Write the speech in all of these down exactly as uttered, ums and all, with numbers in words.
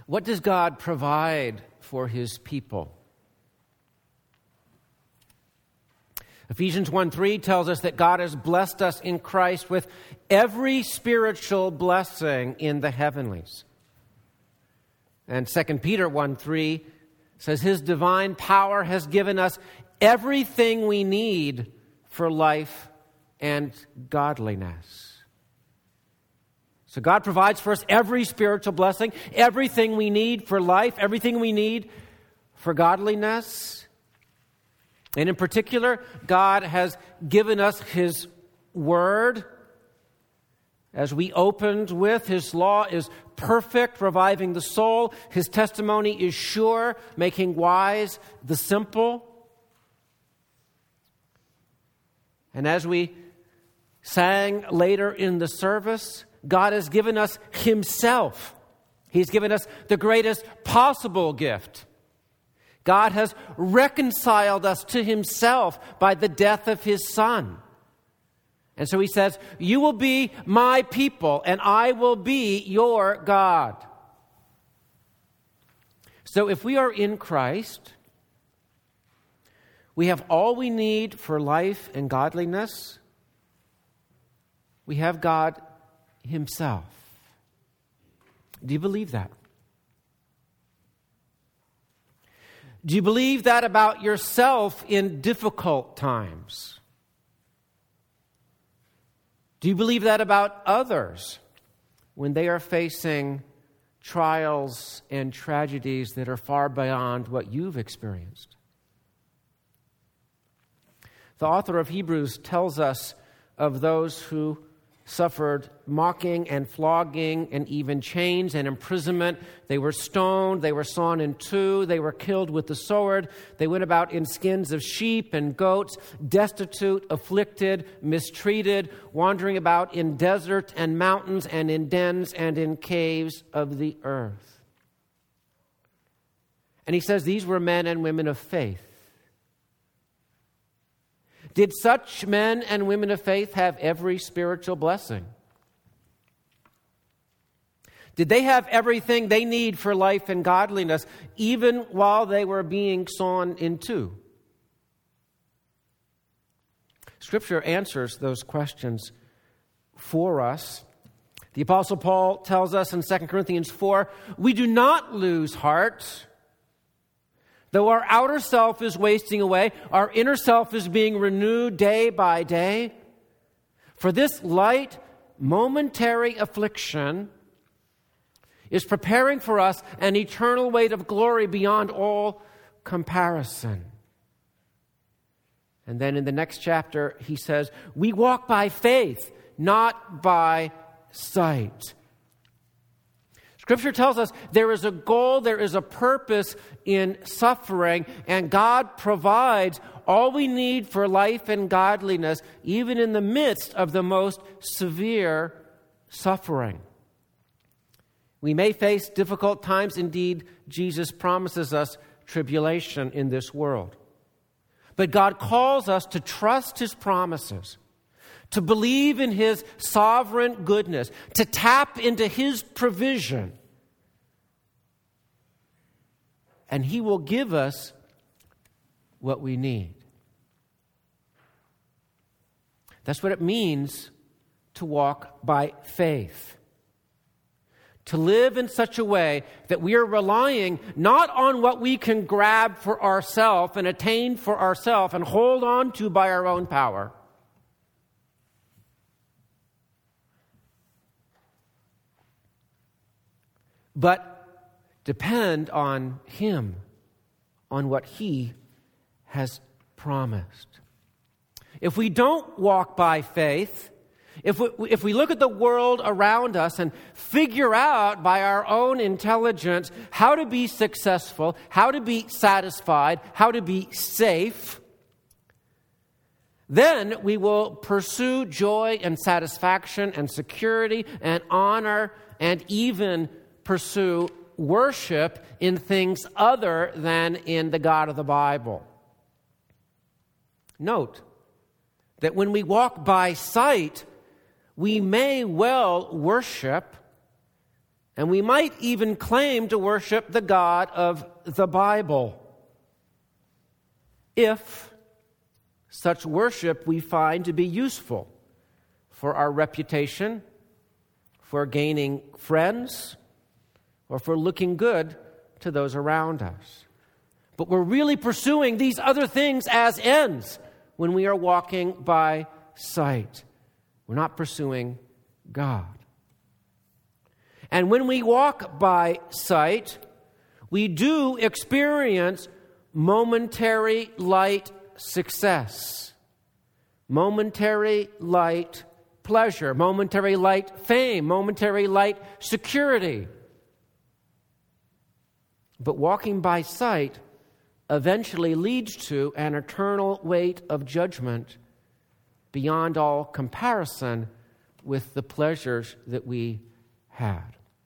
What does God provide for his people? Ephesians one three tells us that God has blessed us in Christ with every spiritual blessing in the heavenlies. And Second Peter one three says his divine power has given us everything we need for life and godliness. So God provides for us every spiritual blessing, everything we need for life, everything we need for godliness. And in particular, God has given us his word. As we opened with, his law is perfect, reviving the soul. His testimony is sure, making wise the simple. And as we sang later in the service, God has given us himself. He's given us the greatest possible gift. God has reconciled us to himself by the death of his Son. And so he says, you will be my people, and I will be your God. So if we are in Christ, we have all we need for life and godliness. We have God himself. Do you believe that? Do you believe that about yourself in difficult times? Do you believe that about others when they are facing trials and tragedies that are far beyond what you've experienced? The author of Hebrews tells us of those who suffered mocking and flogging and even chains and imprisonment. They were stoned, they were sawn in two, they were killed with the sword. They went about in skins of sheep and goats, destitute, afflicted, mistreated, wandering about in desert and mountains and in dens and in caves of the earth. And he says these were men and women of faith. Did such men and women of faith have every spiritual blessing? Did they have everything they need for life and godliness, even while they were being sawn in two? Scripture answers those questions for us. The Apostle Paul tells us in Second Corinthians four, we do not lose heart. Though our outer self is wasting away, our inner self is being renewed day by day. For this light, momentary affliction is preparing for us an eternal weight of glory beyond all comparison. And then in the next chapter, he says, we walk by faith, not by sight. Scripture tells us there is a goal, there is a purpose in suffering, and God provides all we need for life and godliness, even in the midst of the most severe suffering. We may face difficult times. Indeed, Jesus promises us tribulation in this world. But God calls us to trust his promises, to believe in his sovereign goodness, to tap into his provision. And he will give us what we need. That's what it means to walk by faith. To live in such a way that we are relying not on what we can grab for ourselves and attain for ourselves and hold on to by our own power, but depend on him, on what he has promised. If we don't walk by faith, if we, if we look at the world around us and figure out by our own intelligence how to be successful, how to be satisfied, how to be safe, then we will pursue joy and satisfaction and security and honor and even pursue worship in things other than in the God of the Bible. Note that when we walk by sight, we may well worship, And we might even claim to worship the God of the Bible, if such worship we find to be useful for our reputation, for gaining friends, or for looking good to those around us. But we're really pursuing these other things as ends when we are walking by sight. We're not pursuing God. And when we walk by sight, we do experience momentary light success, momentary light pleasure, momentary light fame, momentary light security. But walking by sight eventually leads to an eternal weight of judgment beyond all comparison with the pleasures that we had.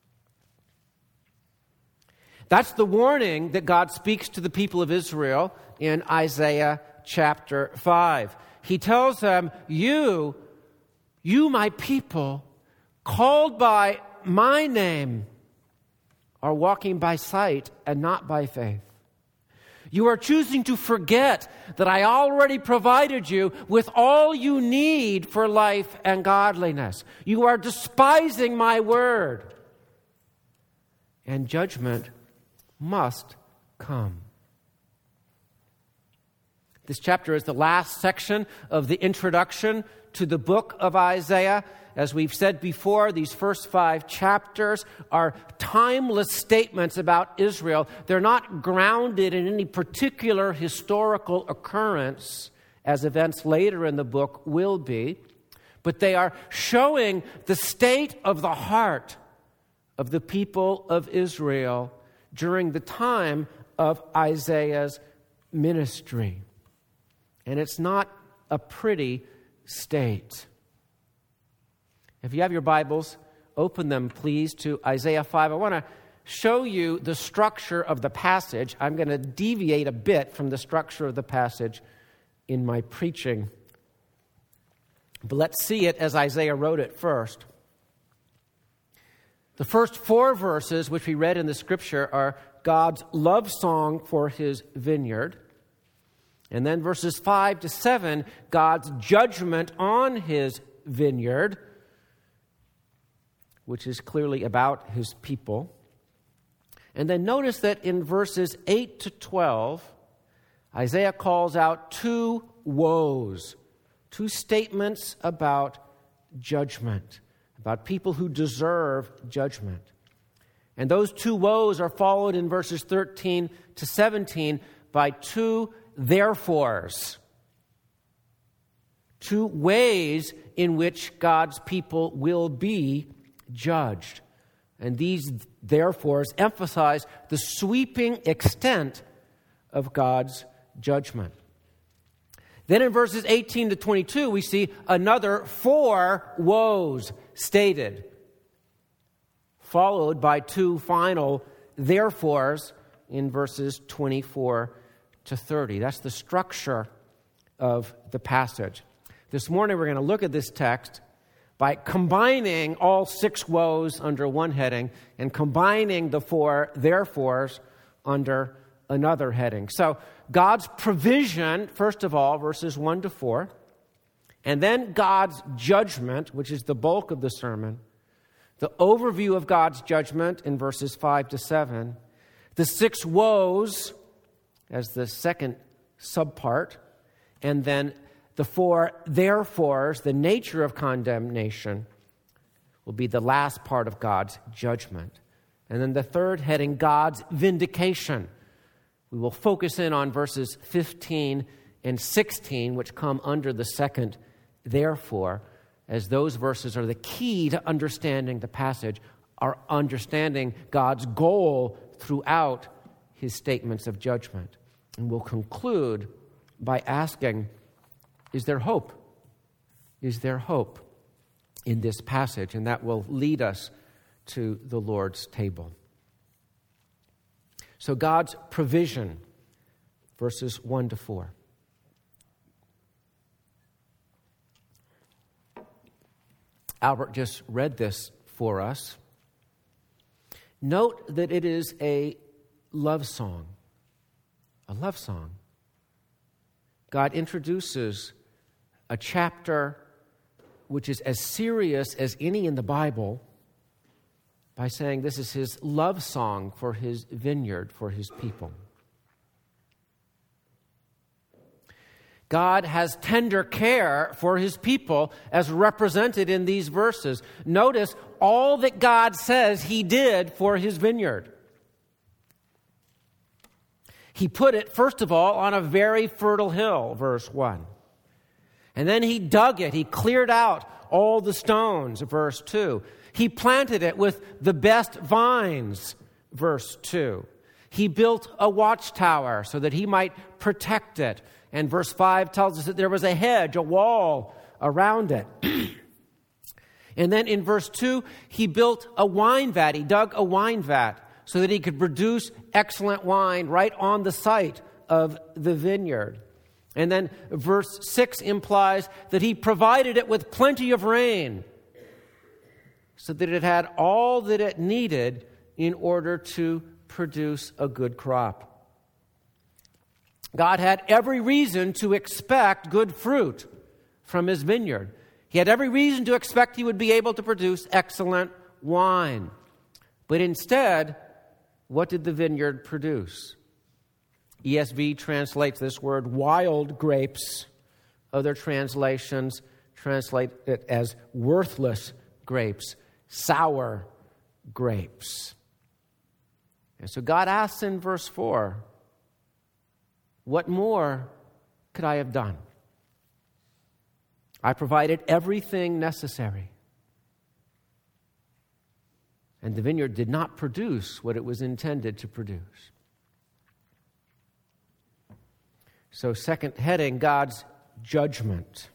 That's the warning that God speaks to the people of Israel in Isaiah chapter five. He tells them, you, you my people, called by my name, are walking by sight and not by faith. You are choosing to forget that I already provided you with all you need for life and godliness. You are despising my word. And judgment must come. This chapter is the last section of the introduction to the book of Isaiah. As we've said before, these first five chapters are timeless statements about Israel. They're not grounded in any particular historical occurrence, as events later in the book will be, but they are showing the state of the heart of the people of Israel during the time of Isaiah's ministry. And it's not a pretty state. If you have your Bibles, open them, please, to Isaiah five. I want to show you the structure of the passage. I'm going to deviate a bit from the structure of the passage in my preaching. But let's see it as Isaiah wrote it first. The first four verses, which we read in the Scripture, are God's love song for his vineyard. And then verses five to seven, God's judgment on his vineyard, which is clearly about his people. And then notice that in verses eight to twelve, Isaiah calls out two woes, two statements about judgment, about people who deserve judgment. And those two woes are followed in verses thirteen to seventeen by two therefores, two ways in which God's people will be judged. And these therefores emphasize the sweeping extent of God's judgment. Then in verses eighteen to twenty-two, we see another four woes stated, followed by two final therefores in verses twenty-four to thirty. That's the structure of the passage. This morning we're going to look at this text by combining all six woes under one heading and combining the four therefores under another heading. So God's provision, first of all, verses one to four, and then God's judgment, which is the bulk of the sermon, the overview of God's judgment in verses five to seven, the six woes as the second subpart, and then the four therefores, the nature of condemnation, will be the last part of God's judgment. And then the third heading, God's vindication. We will focus in on verses fifteen and sixteen, which come under the second therefore, as those verses are the key to understanding the passage, are understanding God's goal throughout his statements of judgment. And we'll conclude by asking, is there hope? Is there hope in this passage? And that will lead us to the Lord's table. So God's provision, verses one to four. Albert just read this for us. Note that it is a love song. A love song. God introduces a chapter which is as serious as any in the Bible by saying this is his love song for his vineyard, for his people. God has tender care for his people as represented in these verses. Notice all that God says he did for his vineyard. He put it, first of all, on a very fertile hill, verse one. And then he dug it. He cleared out all the stones, verse two. He planted it with the best vines, verse two. He built a watchtower so that he might protect it. And verse five tells us that there was a hedge, a wall around it. And then in verse two, he built a wine vat. He dug a wine vat so that he could produce excellent wine right on the site of the vineyard. And then verse six implies that he provided it with plenty of rain so that it had all that it needed in order to produce a good crop. God had every reason to expect good fruit from his vineyard. He had every reason to expect he would be able to produce excellent wine. But instead, what did the vineyard produce? E S V translates this word wild grapes. Other translations translate it as worthless grapes, sour grapes. And so God asks in verse four, what more could I have done? I provided everything necessary. And the vineyard did not produce what it was intended to produce. So, second heading, God's judgment.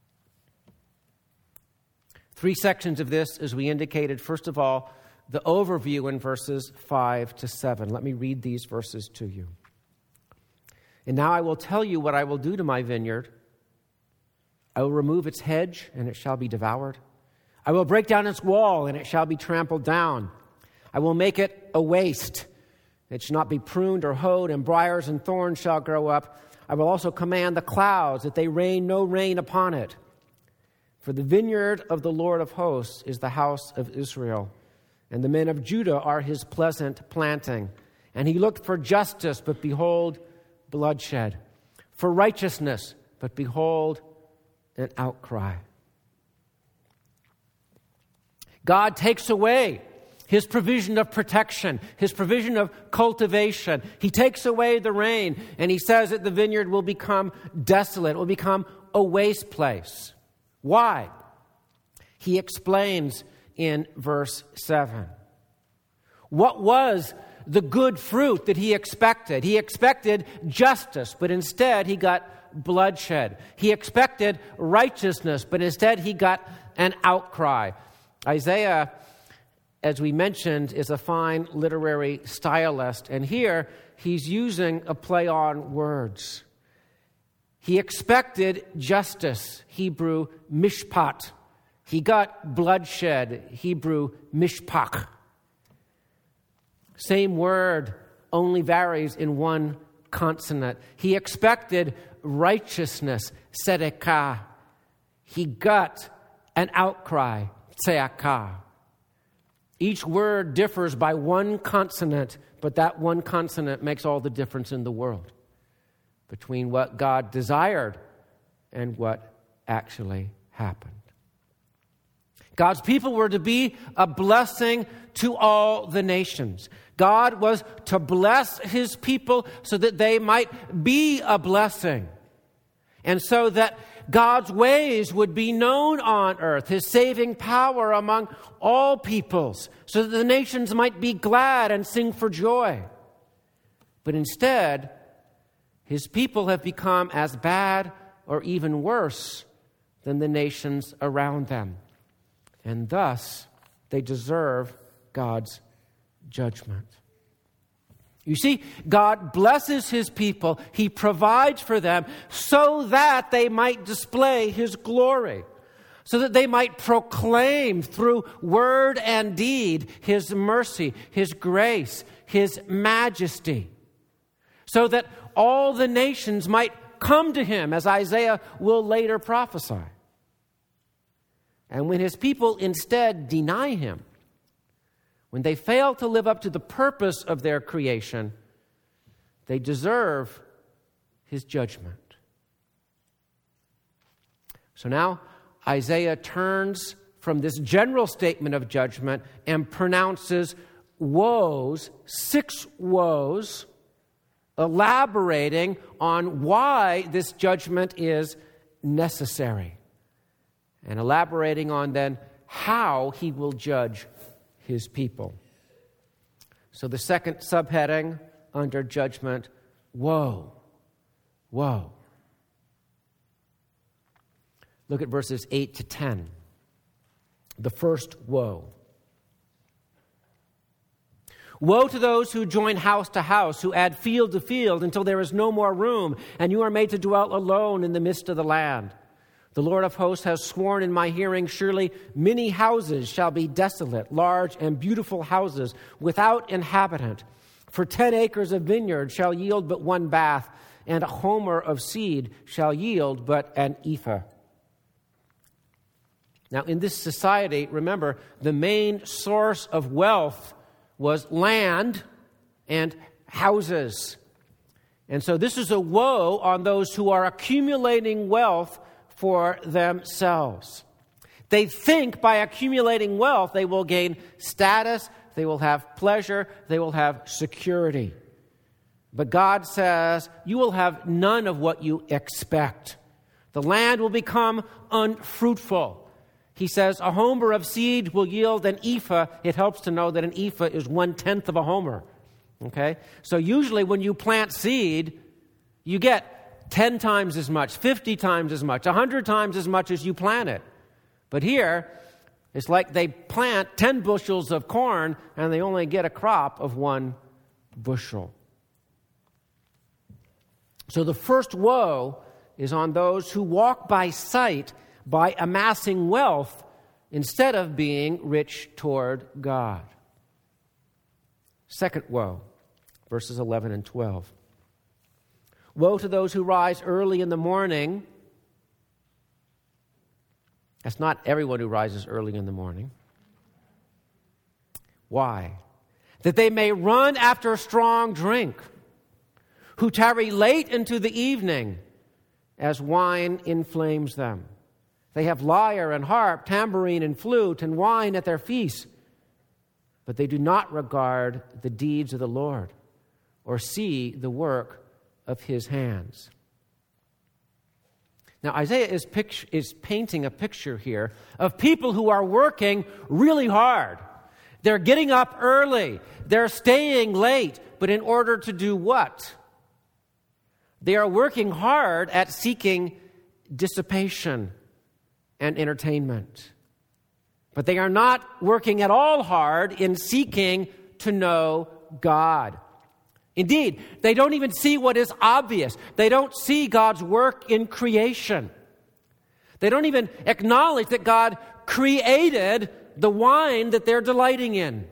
Three sections of this, as we indicated. First of all, the overview in verses five to seven. Let me read these verses to you. And now I will tell you what I will do to my vineyard. I will remove its hedge, and it shall be devoured. I will break down its wall, and it shall be trampled down. I will make it a waste. It shall not be pruned or hoed, and briars and thorns shall grow up. I will also command the clouds that they rain no rain upon it. For the vineyard of the Lord of hosts is the house of Israel, and the men of Judah are his pleasant planting. And he looked for justice, but behold, bloodshed. For righteousness, but behold, an outcry. God takes away his provision of protection, his provision of cultivation. He takes away the rain, and he says that the vineyard will become desolate, it will become a waste place. Why? He explains in verse seven. What was the good fruit that he expected? He expected justice, but instead he got bloodshed. He expected righteousness, but instead he got an outcry. Isaiah, as we mentioned, is a fine literary stylist, and here he's using a play on words. He expected justice, Hebrew mishpat. He got bloodshed, Hebrew mishpach. Same word, only varies in one consonant. He expected righteousness, tzedakah. He got an outcry, tzeakah. Each word differs by one consonant, but that one consonant makes all the difference in the world between what God desired and what actually happened. God's people were to be a blessing to all the nations. God was to bless his people so that they might be a blessing, and so that God's ways would be known on earth, his saving power among all peoples, so that the nations might be glad and sing for joy. But instead, his people have become as bad or even worse than the nations around them. And thus, they deserve God's judgment. You see, God blesses his people. He provides for them so that they might display his glory. so that they might proclaim through word and deed His mercy, His grace, His majesty, so that all the nations might come to Him, as Isaiah will later prophesy. And when His people instead deny Him, when they fail to live up to the purpose of their creation, they deserve His judgment. So now Isaiah turns from this general statement of judgment and pronounces woes, six woes, elaborating on why this judgment is necessary, and elaborating on then how He will judge His people. So the second subheading under judgment, woe, woe. Look at verses eight to ten. The first woe. Woe to those who join house to house, who add field to field until there is no more room, and you are made to dwell alone in the midst of the land. The Lord of hosts has sworn in my hearing, surely many houses shall be desolate, large and beautiful houses without inhabitant. For ten acres of vineyard shall yield but one bath, and a homer of seed shall yield but an ephah. Now, in this society, remember, the main source of wealth was land and houses. And so this is a woe on those who are accumulating wealth for themselves. They think by accumulating wealth they will gain status, they will have pleasure, they will have security. But God says, you will have none of what you expect. The land will become unfruitful. He says, a homer of seed will yield an ephah. It helps to know that an ephah is one-tenth of a homer. Okay? So usually when you plant seed, you get ten times as much, fifty times as much, one hundred times as much as you plant it. But here, it's like they plant ten bushels of corn and they only get a crop of one bushel. So the first woe is on those who walk by sight, by amassing wealth, instead of being rich toward God. Second woe, verses eleven and twelve. Woe to those who rise early in the morning. That's not everyone who rises early in the morning. Why? That they may run after strong drink, who tarry late into the evening, as wine inflames them. They have lyre and harp, tambourine and flute, and wine at their feasts, but they do not regard the deeds of the Lord or see the work of His hands. Now, Isaiah is, picture, is painting a picture here of people who are working really hard. They're getting up early. They're staying late. But in order to do what? They are working hard at seeking dissipation and entertainment. But they are not working at all hard in seeking to know God. Indeed, they don't even see what is obvious. They don't see God's work in creation. They don't even acknowledge that God created the wine that they're delighting in.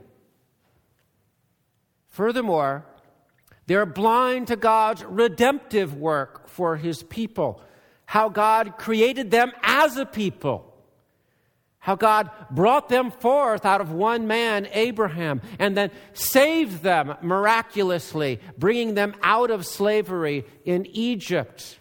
Furthermore, they're blind to God's redemptive work for His people. How God created them as a people. How God brought them forth out of one man, Abraham, and then saved them miraculously, bringing them out of slavery in Egypt.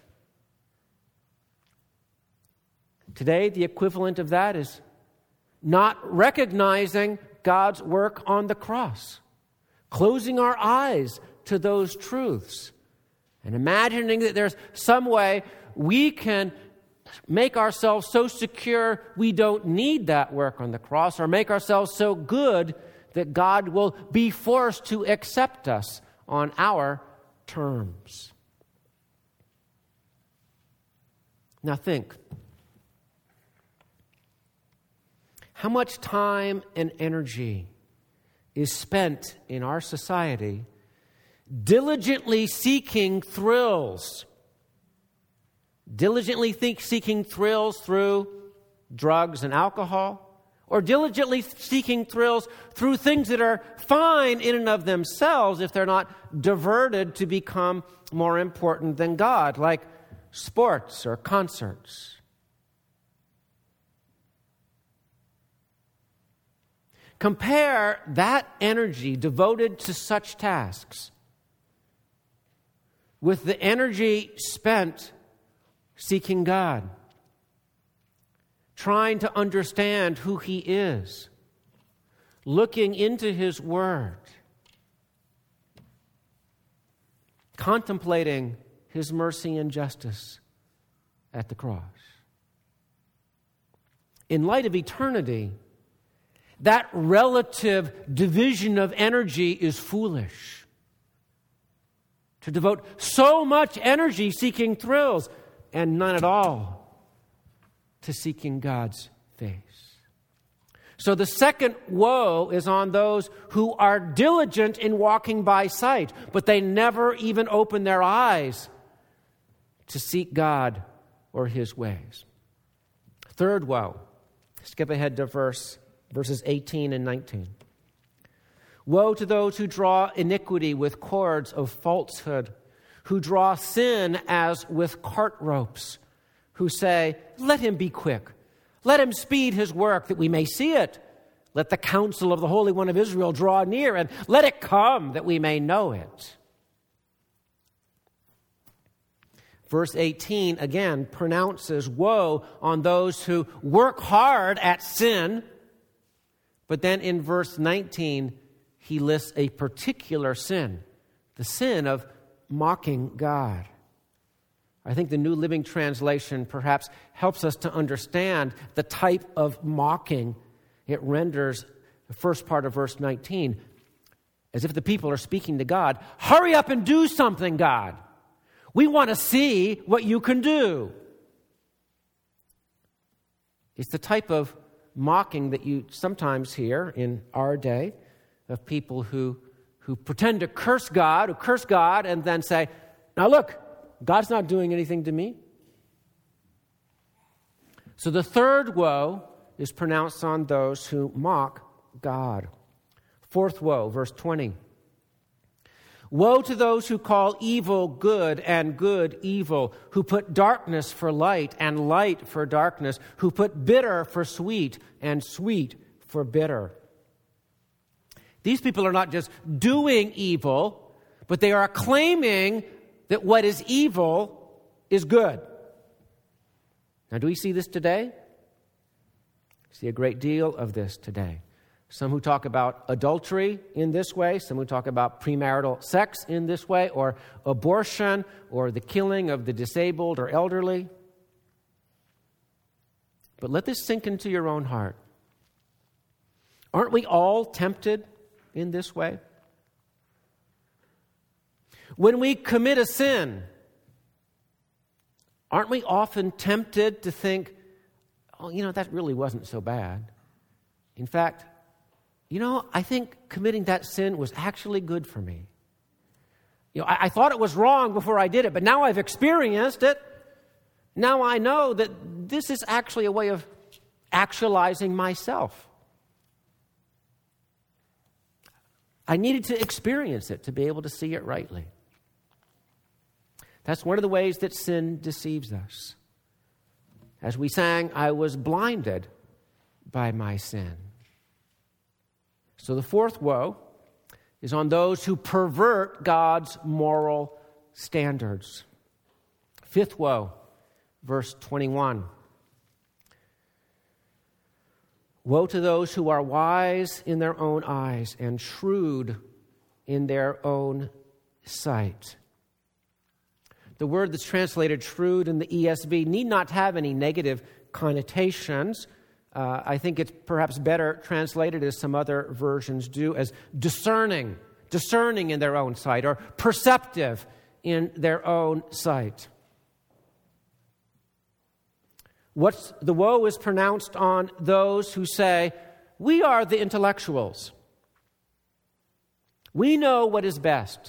Today, the equivalent of that is not recognizing God's work on the cross, closing our eyes to those truths, and imagining that there's some way we can make ourselves so secure we don't need that work on the cross, or make ourselves so good that God will be forced to accept us on our terms. Now think, how much time and energy is spent in our society diligently seeking thrills, diligently think, seeking thrills through drugs and alcohol, or diligently seeking thrills through things that are fine in and of themselves if they're not diverted to become more important than God, like sports or concerts. Compare that energy devoted to such tasks with the energy spent seeking God, trying to understand who He is, looking into His Word, contemplating His mercy and justice at the cross. In light of eternity, that relative division of energy is foolish. To devote so much energy seeking thrills and none at all to seeking God's face. So the second woe is on those who are diligent in walking by sight, but they never even open their eyes to seek God or His ways. Third woe. Skip ahead to verse verses eighteen and nineteen. Woe to those who draw iniquity with cords of falsehood, who draw sin as with cart ropes, who say, let him be quick. Let him speed his work that we may see it. Let the counsel of the Holy One of Israel draw near, and let it come that we may know it. Verse eighteen, again, pronounces woe on those who work hard at sin. But then in verse nineteen, he lists a particular sin, the sin of mocking God. I think the New Living Translation perhaps helps us to understand the type of mocking it renders the first part of verse nineteen, as if the people are speaking to God. Hurry up and do something, God. We want to see what you can do. It's the type of mocking that you sometimes hear in our day of people who, who pretend to curse God, who curse God and then say, now look, God's not doing anything to me. So the third woe is pronounced on those who mock God. Fourth woe, verse twenty. Woe to those who call evil good and good evil, who put darkness for light and light for darkness, who put bitter for sweet and sweet for bitter. These people are not just doing evil, but they are claiming that what is evil is good. Now, do we see this today? We see a great deal of this today. Some who talk about adultery in this way, some who talk about premarital sex in this way, or abortion, or the killing of the disabled or elderly. But let this sink into your own heart. Aren't we all tempted in this way? When we commit a sin, aren't we often tempted to think, oh, you know, that really wasn't so bad. In fact, you know, I think committing that sin was actually good for me. You know, I, I thought it was wrong before I did it, but now I've experienced it. Now I know that this is actually a way of actualizing myself. I needed to experience it to be able to see it rightly. That's one of the ways that sin deceives us. As we sang, I was blinded by my sin. So the fourth woe is on those who pervert God's moral standards. Fifth woe, verse twenty-one. Woe to those who are wise in their own eyes and shrewd in their own sight. The word that's translated shrewd in the E S V need not have any negative connotations. Uh, I think it's perhaps better translated, as some other versions do, as discerning, discerning in their own sight, or perceptive in their own sight. What's the woe is pronounced on those who say, we are the intellectuals. We know what is best.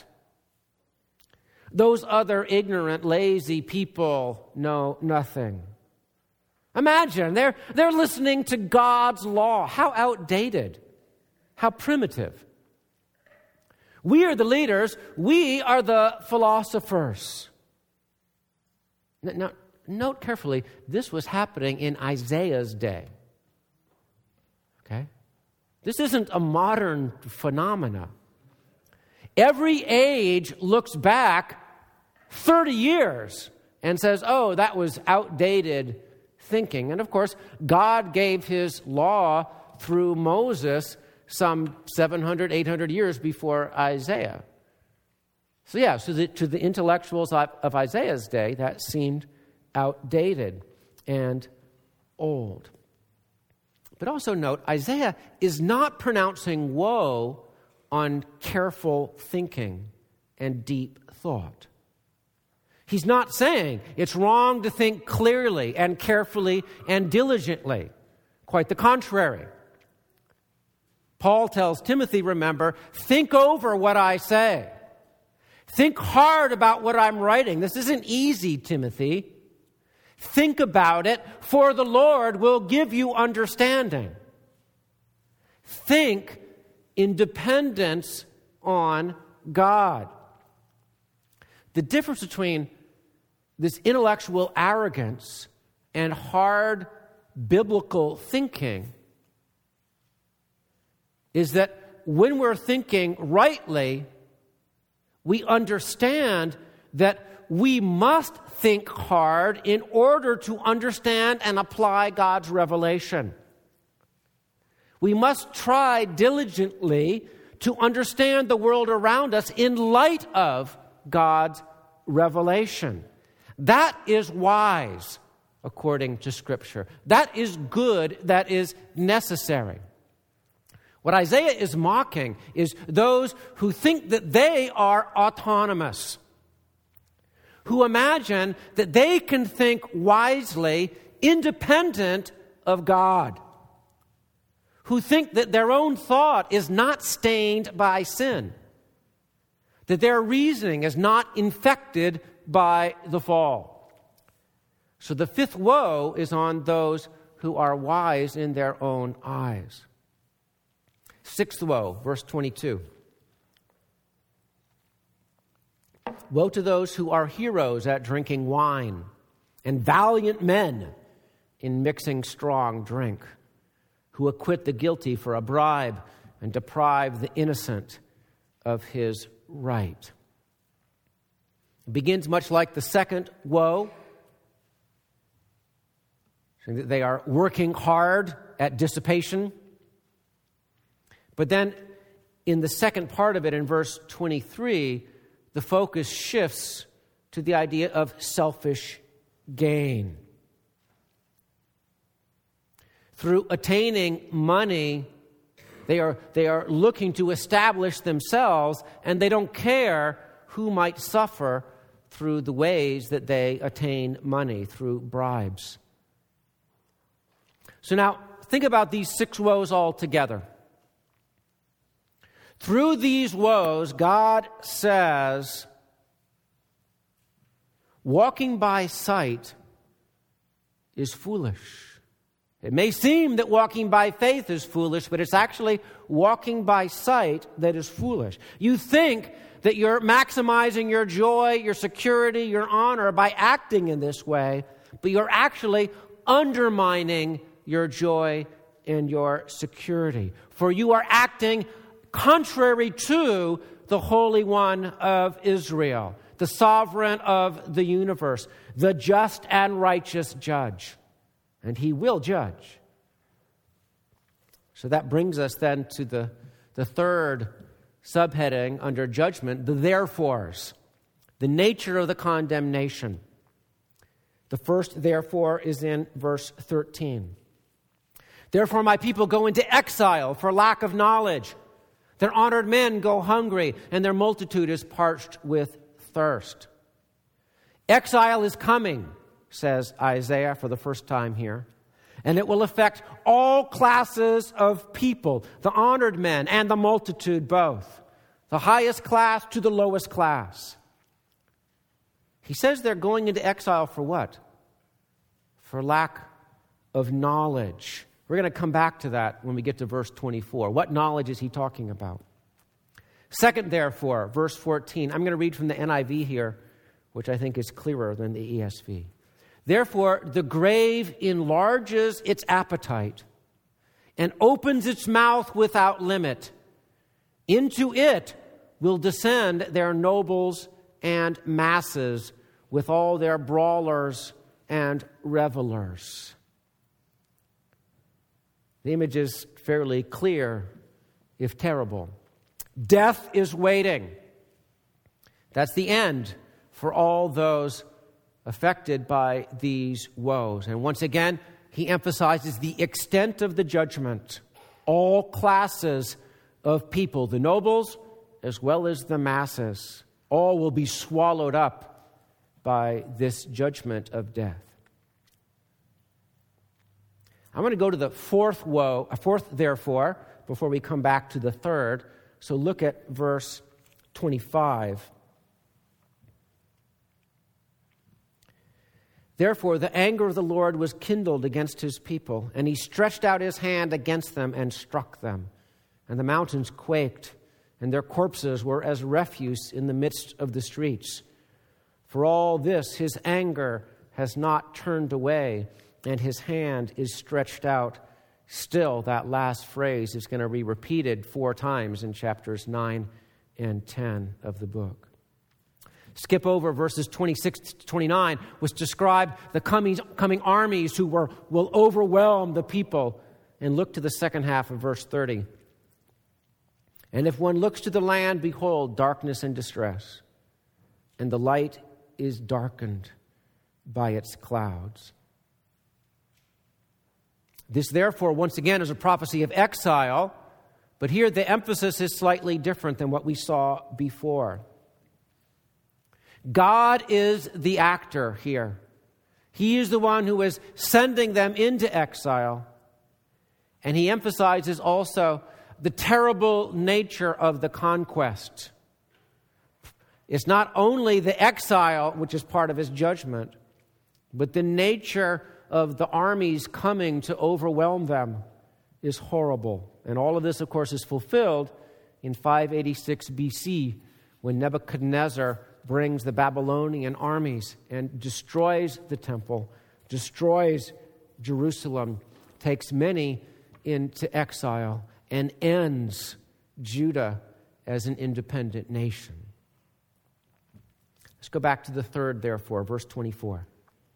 Those other ignorant, lazy people know nothing. Imagine, they're, they're listening to God's law. How outdated. How primitive. We are the leaders. We are the philosophers. Now, note carefully, this was happening in Isaiah's day. Okay? This isn't a modern phenomena. Every age looks back thirty years and says, oh, that was outdated thinking. And of course, God gave his law through Moses some seven hundred, eight hundred years before Isaiah. So yeah, so the, to the intellectuals of, of Isaiah's day, that seemed outdated and old. But also note, Isaiah is not pronouncing woe on careful thinking and deep thought. He's not saying it's wrong to think clearly and carefully and diligently. Quite the contrary. Paul tells Timothy, remember, think over what I say. Think hard about what I'm writing. This isn't easy, Timothy. Think about it, for the Lord will give you understanding. Think in dependence on God. The difference between this intellectual arrogance and hard biblical thinking is that when we're thinking rightly, we understand that we must think hard in order to understand and apply God's revelation. We must try diligently to understand the world around us in light of God's revelation. That is wise, according to Scripture. That is good, that is necessary. What Isaiah is mocking is those who think that they are autonomous, who imagine that they can think wisely independent of God, who think that their own thought is not stained by sin, that their reasoning is not infected by the fall. So the fifth woe is on those who are wise in their own eyes. Sixth woe, verse twenty-two. Woe to those who are heroes at drinking wine and valiant men in mixing strong drink, who acquit the guilty for a bribe and deprive the innocent of his right. It begins much like the second woe, saying that they are working hard at dissipation. But then in the second part of it, in verse twenty-three, the focus shifts to the idea of selfish gain. Through attaining money, they are, they are looking to establish themselves, and they don't care who might suffer through the ways that they attain money, through bribes. So now, think about these six woes all together. Through these woes, God says, walking by sight is foolish. It may seem that walking by faith is foolish, but it's actually walking by sight that is foolish. You think that you're maximizing your joy, your security, your honor by acting in this way, but you're actually undermining your joy and your security. For you are acting contrary to the Holy One of Israel, the sovereign of the universe, the just and righteous judge. And he will judge. So that brings us then to the, the third subheading under judgment, the therefores, the nature of the condemnation. The first therefore is in verse thirteen. Therefore my people go into exile for lack of knowledge. Their honored men go hungry, and their multitude is parched with thirst. Exile is coming, says Isaiah for the first time here, and it will affect all classes of people, the honored men and the multitude both, the highest class to the lowest class. He says they're going into exile for what? For lack of knowledge. We're going to come back to that when we get to verse twenty-four. What knowledge is he talking about? Second, therefore, verse fourteen. I'm going to read from the N I V here, which I think is clearer than the E S V. Therefore, the grave enlarges its appetite and opens its mouth without limit. Into it will descend their nobles and masses with all their brawlers and revelers. The image is fairly clear, if terrible. Death is waiting. That's the end for all those affected by these woes. And once again, he emphasizes the extent of the judgment. All classes of people, the nobles as well as the masses, all will be swallowed up by this judgment of death. I'm going to go to the fourth woe, fourth therefore, before we come back to the third. So look at verse twenty-five. Therefore, the anger of the Lord was kindled against his people, and he stretched out his hand against them and struck them. And the mountains quaked, and their corpses were as refuse in the midst of the streets. For all this, his anger has not turned away, and his hand is stretched out. Still, that last phrase is going to be repeated four times in chapters nine and ten of the book. Skip over verses twenty-six to twenty-nine, which describe the coming, coming armies who were, will overwhelm the people. And look to the second half of verse thirty. And if one looks to the land, behold, darkness and distress, and the light is darkened by its clouds. This, therefore, once again, is a prophecy of exile, but here the emphasis is slightly different than what we saw before. God is the actor here. He is the one who is sending them into exile, and he emphasizes also the terrible nature of the conquest. It's not only the exile, which is part of his judgment, but the nature of the armies coming to overwhelm them is horrible. And all of this, of course, is fulfilled in five eighty-six B C when Nebuchadnezzar brings the Babylonian armies and destroys the temple, destroys Jerusalem, takes many into exile, and ends Judah as an independent nation. Let's go back to the third, therefore, verse twenty-four.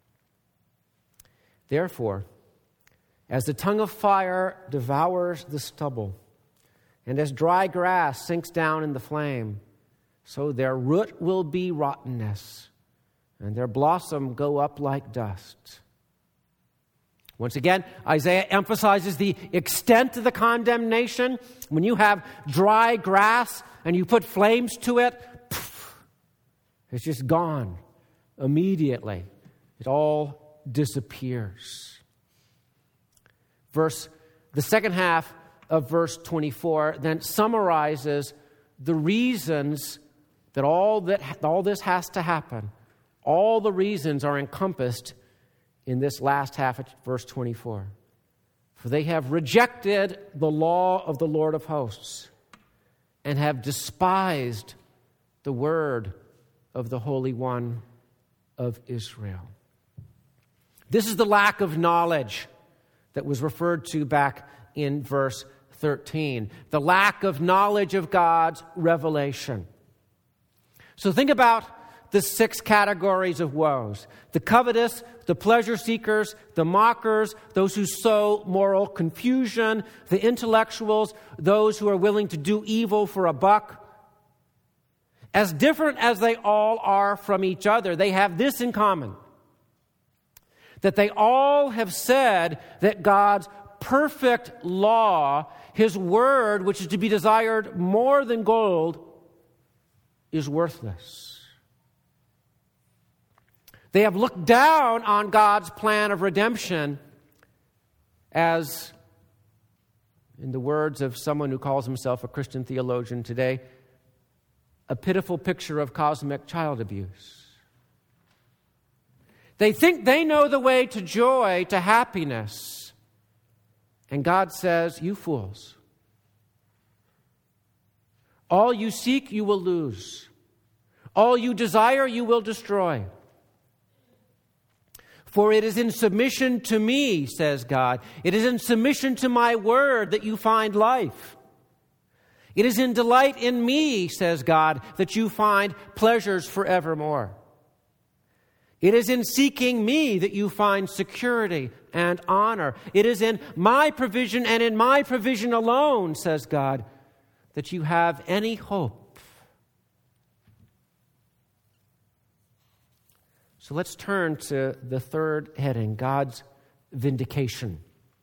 Therefore, as the tongue of fire devours the stubble, and as dry grass sinks down in the flame, so their root will be rottenness, and their blossom go up like dust. Once again, Isaiah emphasizes the extent of the condemnation. When you have dry grass and you put flames to it, poof, it's just gone immediately. It all disappears. Verse, the second half of verse twenty-four then summarizes the reasons that all that all this has to happen. All the reasons are encompassed in this last half of verse twenty-four. For they have rejected the law of the Lord of hosts and have despised the word of the Holy One of Israel. This is the lack of knowledge that was referred to back in verse thirteen. The lack of knowledge of God's revelation. So think about the six categories of woes. The covetous, the pleasure seekers, the mockers, those who sow moral confusion, the intellectuals, those who are willing to do evil for a buck. As different as they all are from each other, they have this in common: that they all have said that God's perfect law, his word, which is to be desired more than gold, is worthless. They have looked down on God's plan of redemption as, in the words of someone who calls himself a Christian theologian today, a pitiful picture of cosmic child abuse. They think they know the way to joy, to happiness. And God says, you fools. All you seek, you will lose. All you desire, you will destroy. For it is in submission to me, says God. It is in submission to my word that you find life. It is in delight in me, says God, that you find pleasures forevermore. It is in seeking me that you find security and honor. It is in my provision and in my provision alone, says God, that you have any hope. So let's turn to the third heading, God's vindication.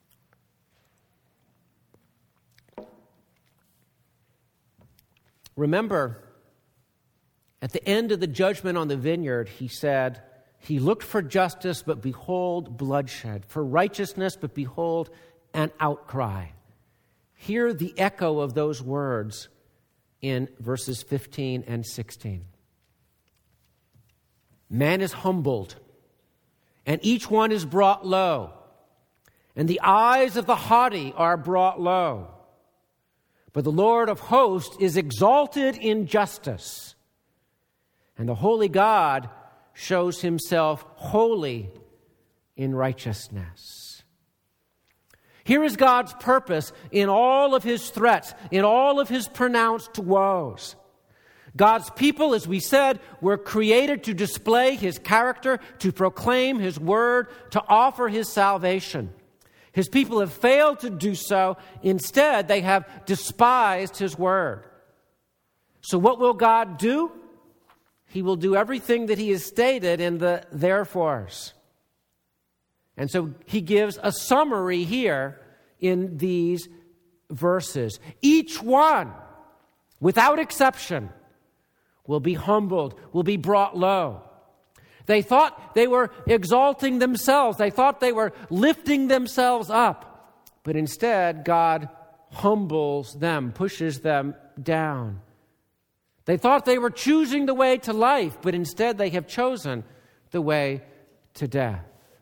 Remember, at the end of the judgment on the vineyard, he said, he looked for justice, but behold, bloodshed. For righteousness, but behold, an outcry. Hear the echo of those words in verses fifteen and sixteen. Man is humbled, and each one is brought low, and the eyes of the haughty are brought low. But the Lord of hosts is exalted in justice, and the holy God shows himself holy in righteousness. Here is God's purpose in all of his threats, in all of his pronounced woes. God's people, as we said, were created to display his character, to proclaim his word, to offer his salvation. His people have failed to do so. Instead, they have despised his word. So what will God do? He will do everything that he has stated in the therefores. And so he gives a summary here in these verses. Each one, without exception, will be humbled, will be brought low. They thought they were exalting themselves. They thought they were lifting themselves up. But instead, God humbles them, pushes them down. They thought they were choosing the way to life, but instead they have chosen the way to death.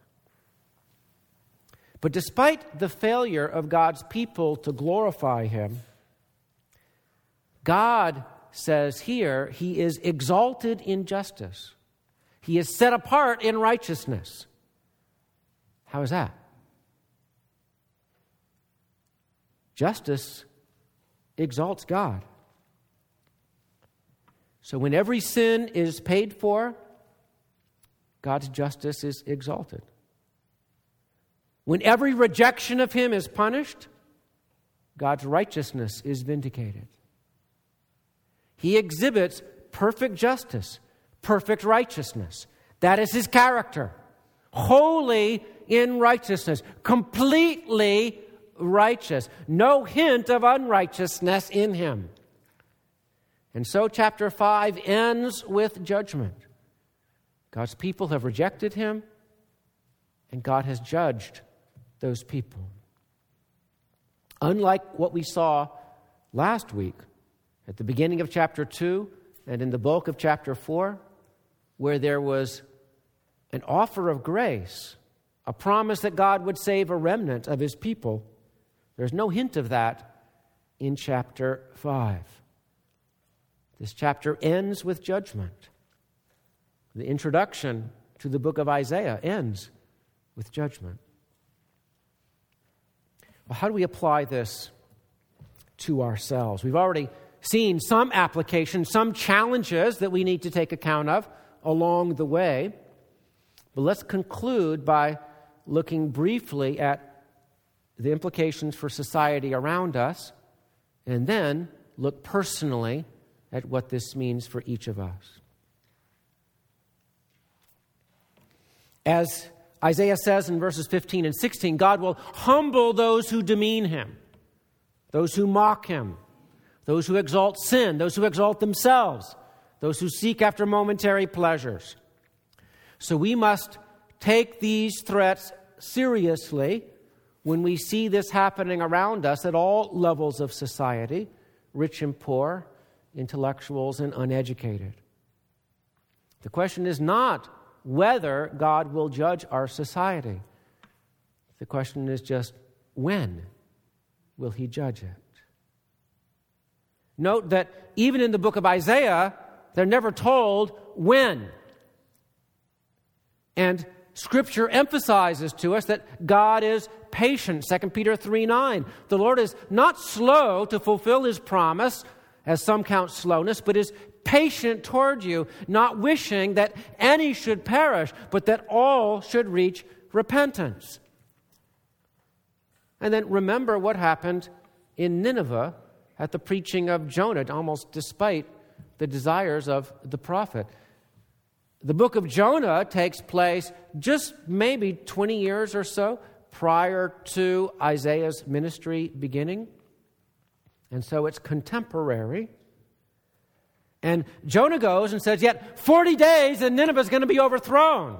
But despite the failure of God's people to glorify him, God says here he is exalted in justice. He is set apart in righteousness. How is that? Justice exalts God. So when every sin is paid for, God's justice is exalted. When every rejection of him is punished, God's righteousness is vindicated. He exhibits perfect justice, perfect righteousness. That is his character. Holy in righteousness, completely righteous. No hint of unrighteousness in him. And so chapter five ends with judgment. God's people have rejected him, and God has judged those people. Unlike what we saw last week at the beginning of chapter two and in the bulk of chapter four, where there was an offer of grace, a promise that God would save a remnant of his people, there's no hint of that in chapter five. This chapter ends with judgment. The introduction to the book of Isaiah ends with judgment. Well, how do we apply this to ourselves? We've already seen some applications, some challenges that we need to take account of along the way. But let's conclude by looking briefly at the implications for society around us, and then look personally at what this means for each of us. As Isaiah says in verses fifteen and sixteen, God will humble those who demean him, those who mock him, those who exalt sin, those who exalt themselves, those who seek after momentary pleasures. So we must take these threats seriously when we see this happening around us at all levels of society, rich and poor, intellectuals and uneducated. The question is not whether God will judge our society. The question is just, when will he judge it? Note that even in the book of Isaiah, they're never told when. And Scripture emphasizes to us that God is patient. Second Peter three nine. The Lord is not slow to fulfill his promise, as some count slowness, but is patient toward you, not wishing that any should perish, but that all should reach repentance. And then remember what happened in Nineveh at the preaching of Jonah, almost despite the desires of the prophet. The book of Jonah takes place just maybe twenty years or so prior to Isaiah's ministry beginning. And so it's contemporary. And Jonah goes and says, yet forty days and Nineveh is going to be overthrown.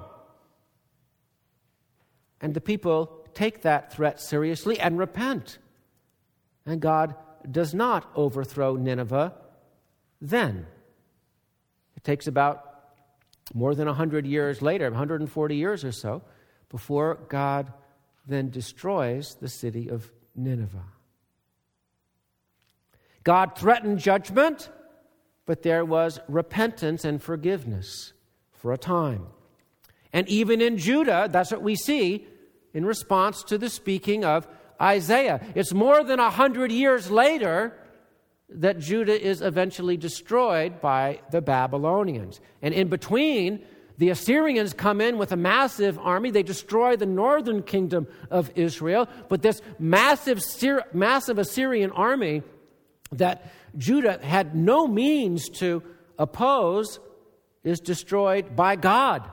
And the people take that threat seriously and repent. And God does not overthrow Nineveh then. It takes about more than one hundred years later, one hundred forty years or so, before God then destroys the city of Nineveh. God threatened judgment, but there was repentance and forgiveness for a time. And even in Judah, that's what we see in response to the speaking of Isaiah. It's more than a hundred years later that Judah is eventually destroyed by the Babylonians. And in between, the Assyrians come in with a massive army. They destroy the northern kingdom of Israel. But this massive, massive Assyrian army that Judah had no means to oppose is destroyed by God.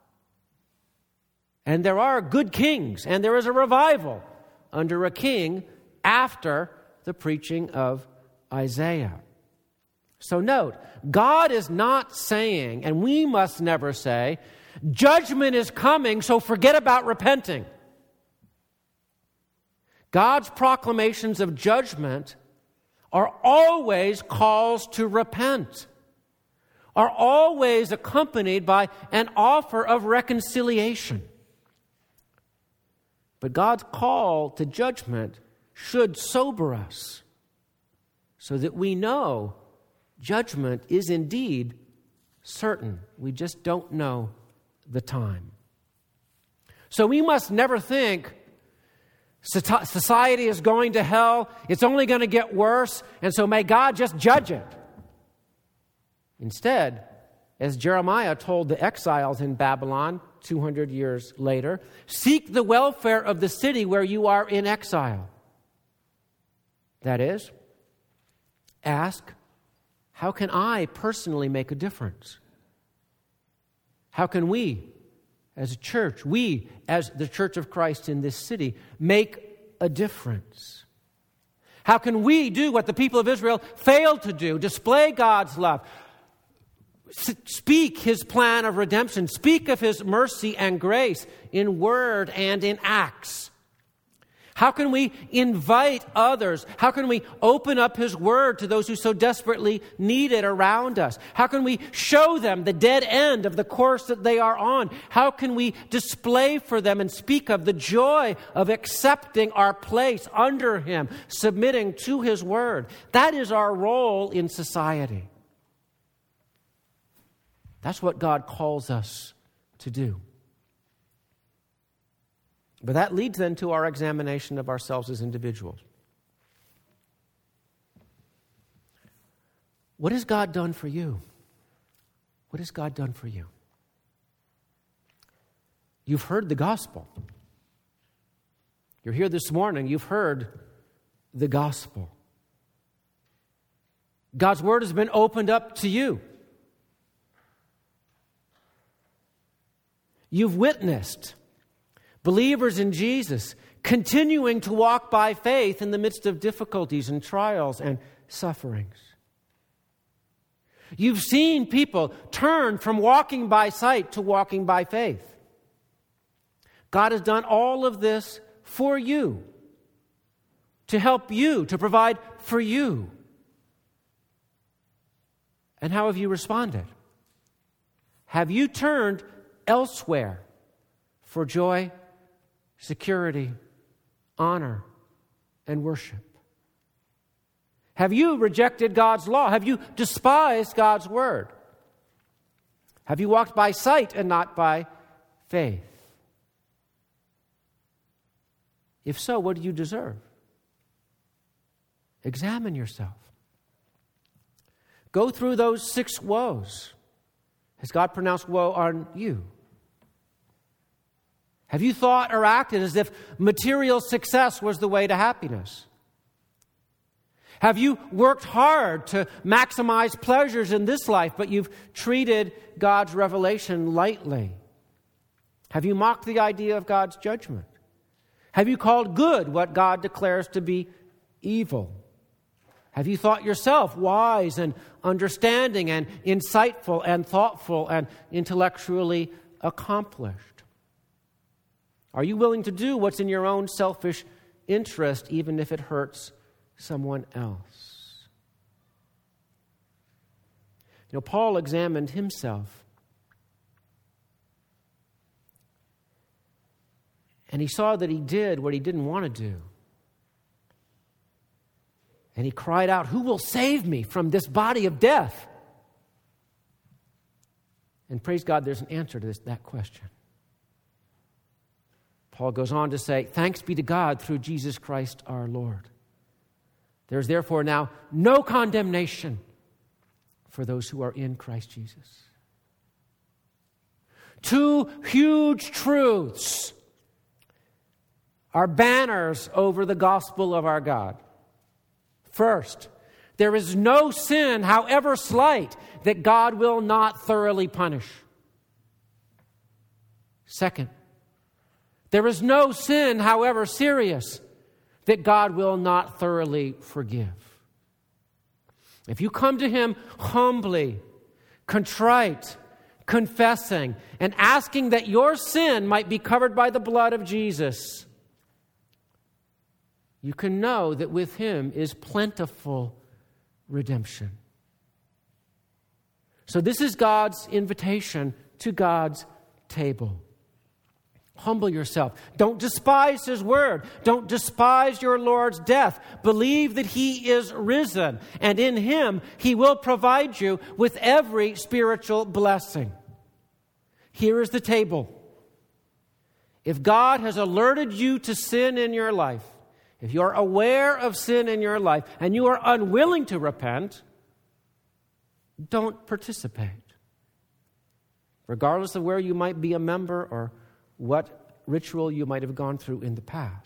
And there are good kings, and there is a revival under a king after the preaching of Isaiah. So note, God is not saying, and we must never say, judgment is coming, so forget about repenting. God's proclamations of judgment are always calls to repent, are always accompanied by an offer of reconciliation. But God's call to judgment should sober us so that we know judgment is indeed certain. We just don't know the time. So we must never think society is going to hell, it's only going to get worse, and so may God just judge it. Instead, as Jeremiah told the exiles in Babylon two hundred years later, seek the welfare of the city where you are in exile. That is, ask, how can I personally make a difference? How can we, as a church, we, as the Church of Christ in this city, make a difference? How can we do what the people of Israel failed to do, display God's love, speak his plan of redemption, speak of his mercy and grace in word and in acts? How can we invite others? How can we open up his word to those who so desperately need it around us? How can we show them the dead end of the course that they are on? How can we display for them and speak of the joy of accepting our place under him, submitting to his word? That is our role in society. That's what God calls us to do. But that leads then to our examination of ourselves as individuals. What has God done for you? What has God done for you? You've heard the gospel. You're here this morning, you've heard the gospel. God's word has been opened up to you. You've witnessed believers in Jesus continuing to walk by faith in the midst of difficulties and trials and sufferings. You've seen people turn from walking by sight to walking by faith. God has done all of this for you, to help you, to provide for you. And how have you responded? Have you turned elsewhere for joy, security, honor, and worship? Have you rejected God's law? Have you despised God's word? Have you walked by sight and not by faith? If so, what do you deserve? Examine yourself. Go through those six woes. Has God pronounced woe on you? Have you thought or acted as if material success was the way to happiness? Have you worked hard to maximize pleasures in this life, but you've treated God's revelation lightly? Have you mocked the idea of God's judgment? Have you called good what God declares to be evil? Have you thought yourself wise and understanding and insightful and thoughtful and intellectually accomplished? Are you willing to do what's in your own selfish interest, even if it hurts someone else? You know, Paul examined himself. And he saw that he did what he didn't want to do. And he cried out, "Who will save me from this body of death?" And praise God, there's an answer to this, that question. Paul goes on to say, "Thanks be to God through Jesus Christ our Lord. There is therefore now no condemnation for those who are in Christ Jesus." Two huge truths are banners over the gospel of our God. First, there is no sin, however slight, that God will not thoroughly punish. Second, there is no sin, however serious, that God will not thoroughly forgive. If you come to Him humbly, contrite, confessing, and asking that your sin might be covered by the blood of Jesus, you can know that with Him is plentiful redemption. So this is God's invitation to God's table. Humble yourself. Don't despise His word. Don't despise your Lord's death. Believe that He is risen, and in Him He will provide you with every spiritual blessing. Here is the table. If God has alerted you to sin in your life, if you're aware of sin in your life and you are unwilling to repent, don't participate. Regardless of where you might be a member or what ritual you might have gone through in the past.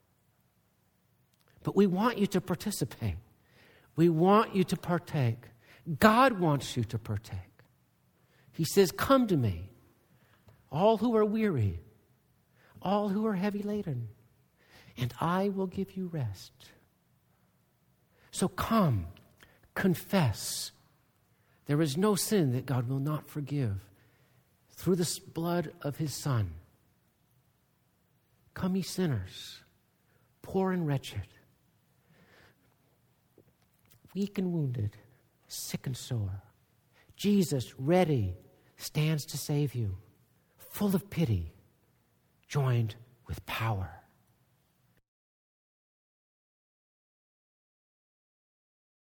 But we want you to participate. We want you to partake. God wants you to partake. He says, "Come to me, all who are weary, all who are heavy laden, and I will give you rest." So come, confess. There is no sin that God will not forgive through the blood of His Son. Come, ye sinners, poor and wretched, weak and wounded, sick and sore. Jesus, ready, stands to save you, full of pity, joined with power.